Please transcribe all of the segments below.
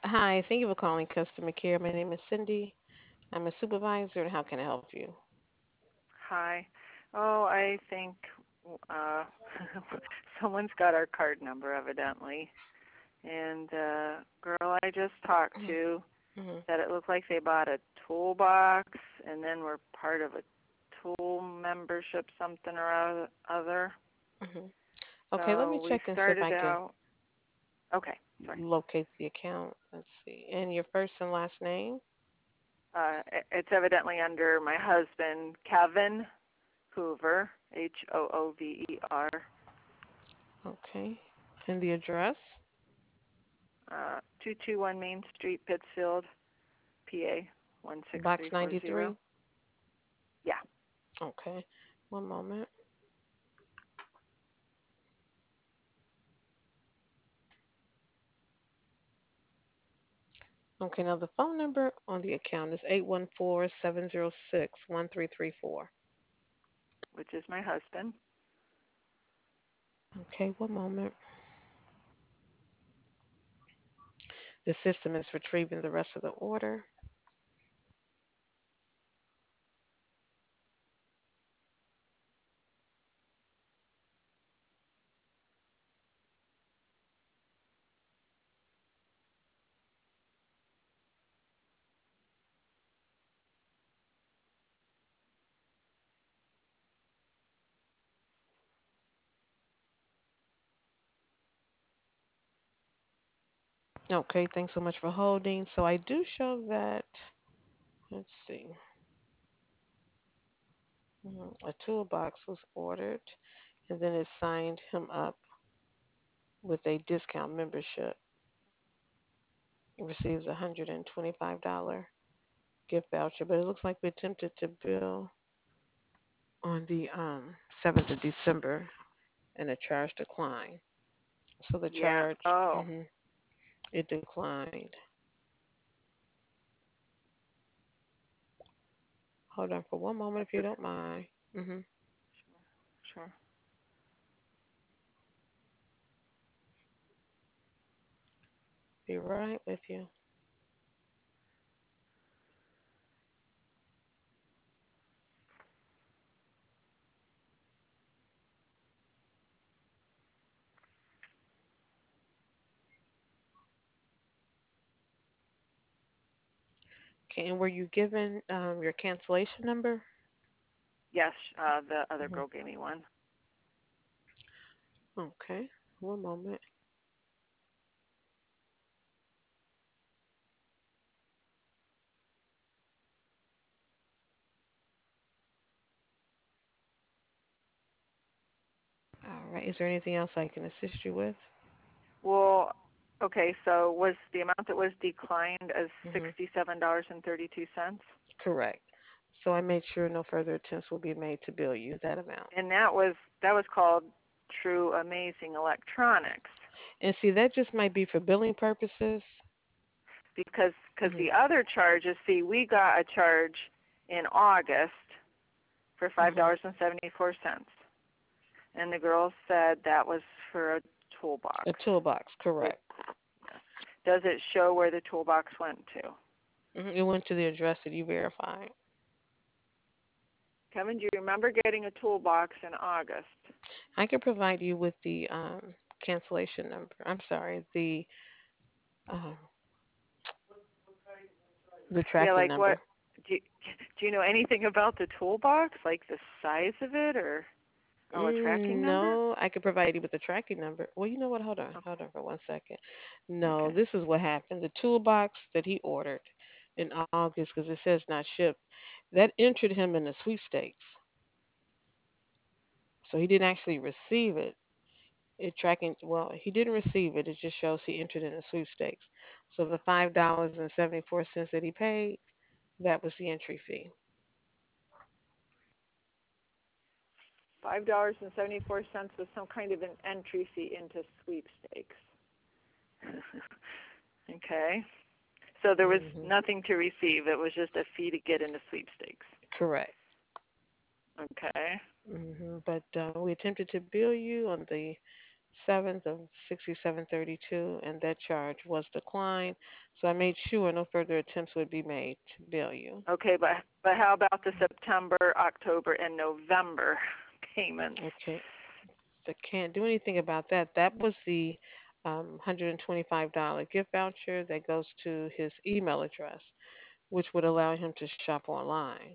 Hi, thank you for calling customer care. My name is Cindy. I'm a supervisor, and how can I help you? Hi. Oh, I think uh someone's got our card number evidently. And girl I just talked to Mm-hmm. said it looked like they bought a toolbox and then were part of a tool membership something or other. Hmm. Okay, let me So we check and see if started I can out okay, sorry. locate the account. Let's see. And your first and last name? It's evidently under my husband, Kevin Hoover, Hoover, Okay. And the address? 221 Main Street, Pittsfield, PA Box 16340. 93? Yeah. Okay. One moment. Okay, now the phone number on the account is 814-706-1334. Which is my husband. Okay, one moment. The system is retrieving the rest of the order. Okay, thanks so much for holding. So I do show that, let's see, a toolbox was ordered, and then it signed him up with a discount membership. He receives a $125 gift voucher, but it looks like we attempted to bill on the 7th of December, and the charge declined. So the Yeah. charge, Oh. it declined. Hold on for one moment That's if you a, don't mind. sure. Be right with you. Okay, and were you given your cancellation number? Yes, the other Hmm. girl gave me one. Okay, one moment. All right. Is there anything else I can assist you with? Well, okay, so was the amount that was declined as Hmm. $67.32? Correct. So I made sure no further attempts will be made to bill you that amount. And that was called True Amazing Electronics And see, that just might be for billing purposes. because Hmm. the other charges, see, we got a charge in August for Hmm. $5.74. And the girl said that was for a toolbox. A toolbox, It, correct. does it show where the toolbox went to? It went to the address that you verified. Kevin, do you remember getting a toolbox in August? I can provide you with the cancellation number. I'm sorry, um, the Yeah, tracking like what? number. Do you, do you know anything about the toolbox, like the size of it, or a tracking number? No, I could provide you with the tracking number. Well, you know what? Hold on Okay. for 1 second. No, Okay. this is what happened. The toolbox that he ordered in August, because it says not shipped, that entered him in the sweepstakes. So he didn't actually receive it. Well, he didn't receive it. It just shows he entered in the sweepstakes. So the $5.74 that he paid, that was the entry fee. $5.74 was some kind of an entry fee into sweepstakes. Okay. So there was Hmm. nothing to receive. It was just a fee to get into sweepstakes. Correct. Okay. But we attempted to bill you on the 7th of 6732, and that charge was declined. So I made sure no further attempts would be made to bill you. Okay, but how about the September, October, and November payments? Okay, I can't do anything about that. That was the $125 gift voucher that goes to his email address, which would allow him to shop online.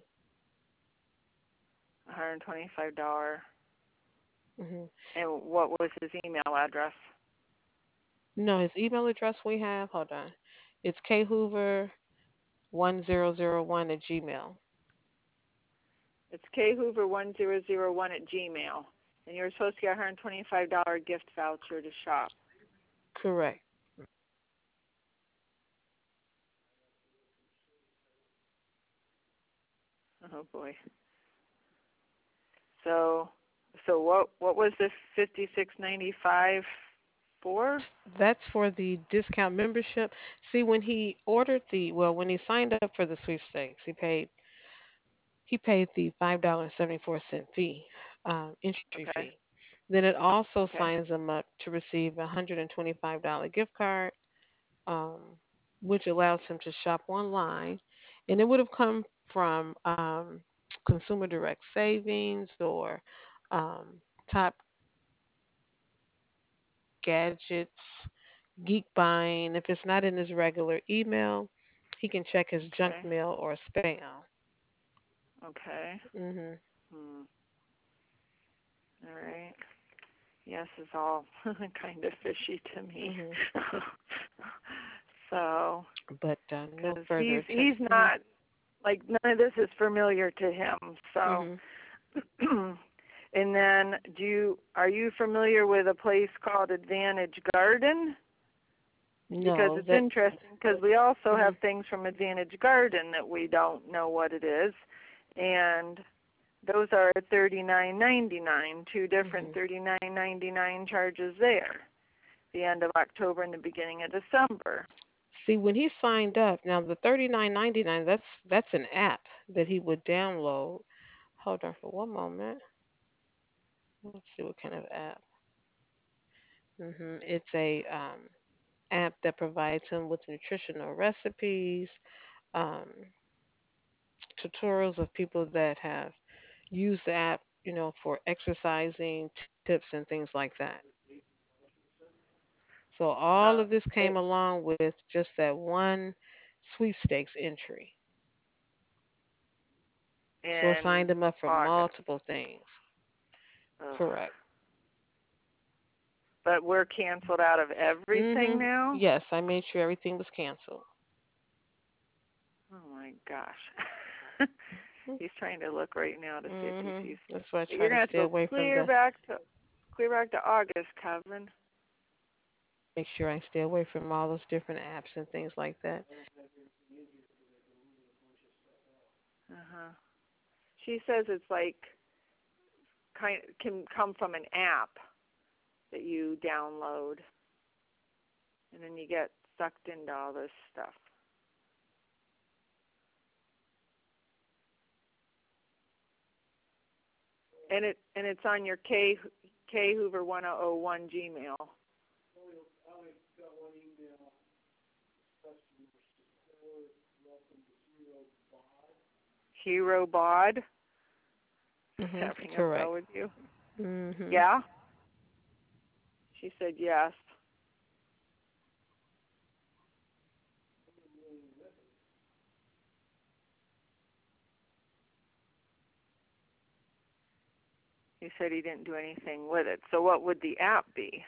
$125. hmm And what was his email address? No, his email address we have, hold on. It's khoover1001 at Gmail. It's khoover1001 at Gmail. And you're supposed to get a $125 gift voucher to shop. Correct. Oh boy. So what was this 56.95 for? That's for the discount membership. See, when he ordered when he signed up for the sweepstakes, he paid the $5.74 fee, entry Okay. fee. Then it also Okay. signs him up to receive a $125 gift card, um, which allows him to shop online, and it would have come from Consumer Direct Savings or um, Top Gadgets, Geek Buying. If it's not in his regular email, he can check his junk Okay. mail or spam. Okay. Mhm. Hmm. All right. Yes is all kind of fishy to me. Mhm. So, But no because further he's attempts. Mhm. not like none of this is familiar to him. So, Mhm. and then are you familiar with a place called Advantage Garden? Because No, it's that. interesting because we also have Mhm. things from Advantage Garden that we don't know what it is, and those are $39.99. Two different Mhm. $39.99 charges there. The end of October and the beginning of December. See, when he signed up, now the 39.99, that's an app that he would download. Hold on for one moment. Let's see what kind of app. It's a app that provides him with nutritional recipes, um, tutorials of people that have used the app, for exercising tips and things like that. So all Uh, of this came it, along with just that one sweepstakes entry. So it in signed him up for August. multiple things. Ugh. Correct. But we're canceled out of everything now? Yes, I made sure everything was canceled. Oh my gosh. He's trying to look right now to see if he sees. That's why I But try you're to gonna have to stay go away from the. clear back to August, Kevin. Make sure I stay away from all those different apps and things like that. Uh-huh. She says it's like kind can come from an app that you download and then you get sucked into all this stuff. And it's on your K Hoover 1001 Gmail. Hero Bod. Does that ring a bell Correct. with you? Mhm. Yeah? She said yes. He said he didn't do anything with it. So what would the app be?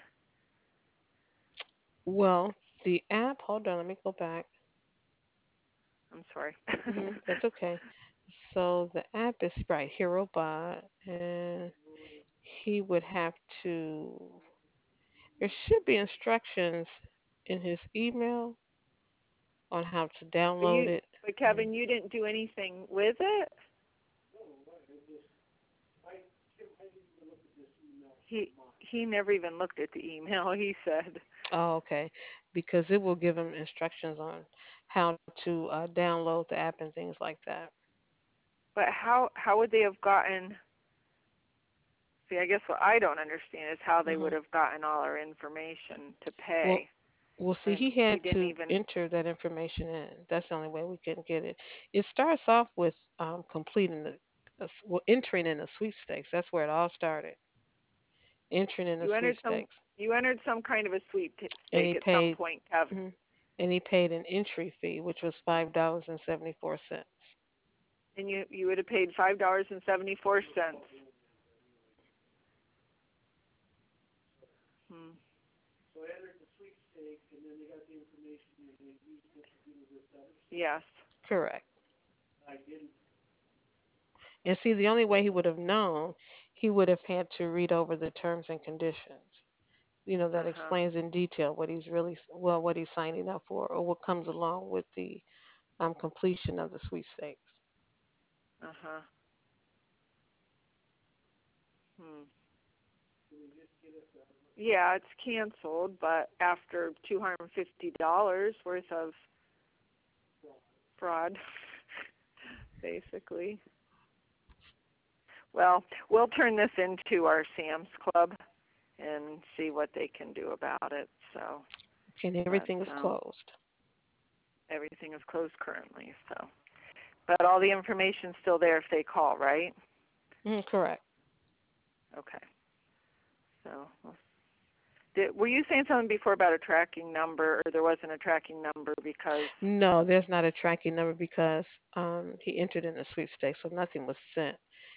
Well, the app. Hold on. Let me go back. I'm sorry. That's okay. So the app is right, HeroBot, and he would have to. There should be instructions in his email on how to but download you it. but Mm. Kevin, you didn't do anything with it? He never even looked at the email, he said. Oh, okay. Because it will give him instructions on how to download the app and things like that. But how would they have gotten See, I guess what I don't understand is how they Hmm. would have gotten all our information to Well, pay well, see, when he we had didn't to even. enter that information in. That's the only way we can get it. It starts off with completing well, entering in the sweepstakes. That's where it all started. Entering in the You entered some. sweepstakes, You entered some kind of a and sweepstake he at some paid, point, Kevin, mhm, and he paid an entry fee, which was $5.74. and you would have paid $5.74. Hmm. Yes. Correct. And see, the only way he would have known, he would have had to read over the terms and conditions. Uh That huh. explains in detail what he's really, well, what he's signing up for, or what comes along with the completion of the sweepstakes. Uh huh. Hmm. Yeah, it's canceled, but after $250 worth of fraud, basically. Well, we'll turn this into our Sam's Club and see what they can do about it. So, And but everything is closed. everything is closed currently. So, but all the information's still there if they call, right? Correct. Okay. So, were you saying something before about a tracking number, or there wasn't a tracking number because? No, there's not a tracking number because he entered in the sweepstakes, so nothing was sent.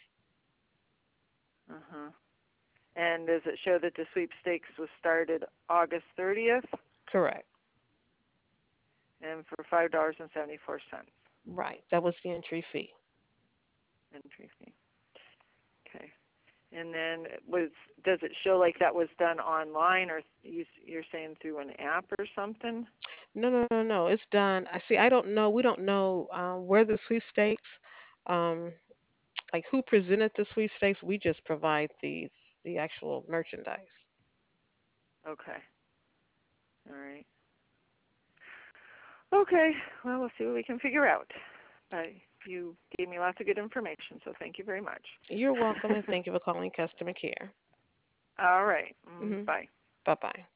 Uh huh. And does it show that the sweepstakes was started August 30th Correct. and for $5.74 Right. That was the entry fee. entry fee? Okay. And then does it show like that was done online, or you're saying through an app or something? No, no, no, no. It's done. I see. I don't know. We don't know where the sweepstakes, um, like who presented the sweepstakes. We just provide the actual merchandise. Okay. All right. Okay. Well, we'll see what we can figure out. But you gave me lots of good information, so thank you very much. You're welcome, and thank you for calling customer care. All right. Hmm. Bye. Bye bye.